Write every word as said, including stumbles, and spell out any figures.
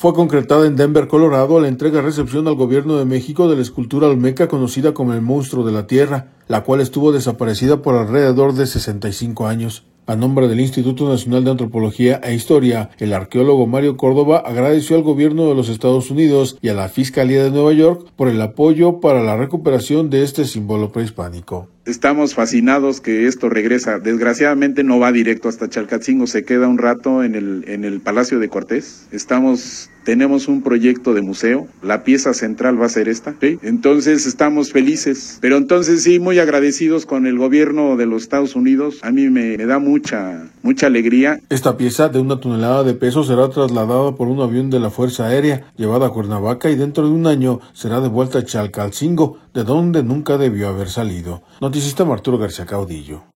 Fue concretada en Denver, Colorado, la entrega-recepción al gobierno de México de la escultura olmeca conocida como el Monstruo de la Tierra, la cual estuvo desaparecida por alrededor de sesenta y cinco años. A nombre del Instituto Nacional de Antropología e Historia, el arqueólogo Mario Córdoba agradeció al gobierno de los Estados Unidos y a la Fiscalía de Nueva York por el apoyo para la recuperación de este símbolo prehispánico. Estamos fascinados que esto regresa. Desgraciadamente no va directo hasta Chalcatzingo, se queda un rato en el en el Palacio de Cortés. Estamos tenemos un proyecto de museo, la pieza central va a ser esta, ¿sí? Entonces estamos felices, pero entonces sí muy agradecidos con el gobierno de los Estados Unidos. A mí me, me da mucha mucha alegría. Esta pieza de una tonelada de peso será trasladada por un avión de la Fuerza Aérea, llevada a Cuernavaca y dentro de un año será devuelta a Chalcatzingo, de donde nunca debió haber salido. Noticista Arturo García Caudillo.